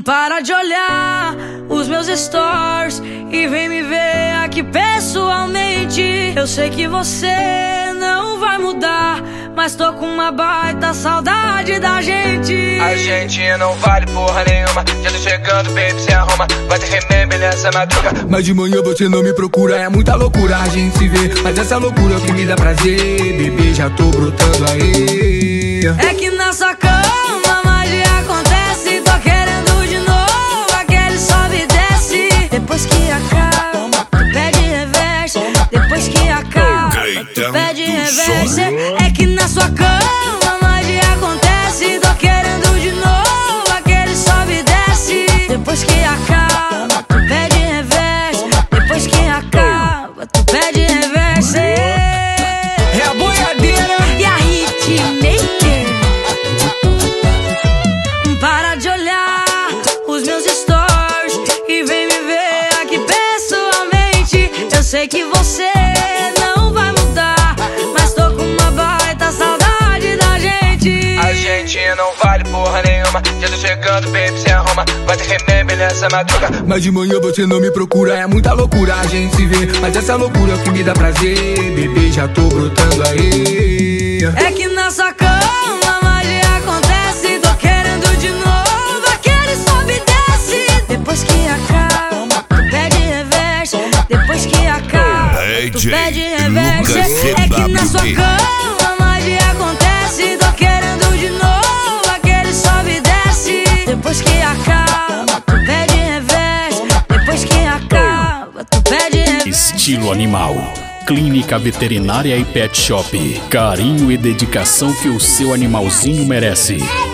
Para de olhar os meus stories e vem me ver aqui pessoalmente. Eu sei que você não vai mudar, mas tô com uma baita saudade da gente. A gente não vale porra nenhuma. Já tô chegando, baby, se arruma. Vai ter remember nessa madruga. Mas de manhã você não me procura. É muita loucura a gente se vê, mas essa loucura é o que me dá prazer. Bebê, já tô brotando aí. É que na sua cama magia acontece. Tô querendo de novo aquele sobe e desce. Depois que acaba, tu pede reverse. Depois que acaba, tu pede reverse. É que na sua cama magia acontece. Tô querendo de novo aquele sobe e desce. Depois que acaba, tu pede reverse. Depois que acaba, tu pede reverse. É a boiadeira e a hitmaker. Para de olhar os meus stories e vem me ver aqui pessoalmente. Eu sei que você não vai mudar, mas tô com uma baita saudade da gente. A gente não vale porra nenhuma. Já tô chegando, baby, se arruma. Vai ter remember nessa madruga. Mas de manhã você não me procura. É muita loucura a gente se vê, mas essa loucura é o que me dá prazer. Bebê, já tô brotando aí. É que na sua cama magia acontece. Tô querendo de novo aquele sobe e desce. Depois que acaba, tu pede reverse. Depois que acaba, tu pede reverse. É que na sua cama magia acontece. Tô querendo de novo aquele sobe e desce. Depois que acaba, tu pede reverse. Depois que acaba, tu pede reverse. Estilo Animal, clínica veterinária e pet shop. Carinho e dedicação que o seu animalzinho merece.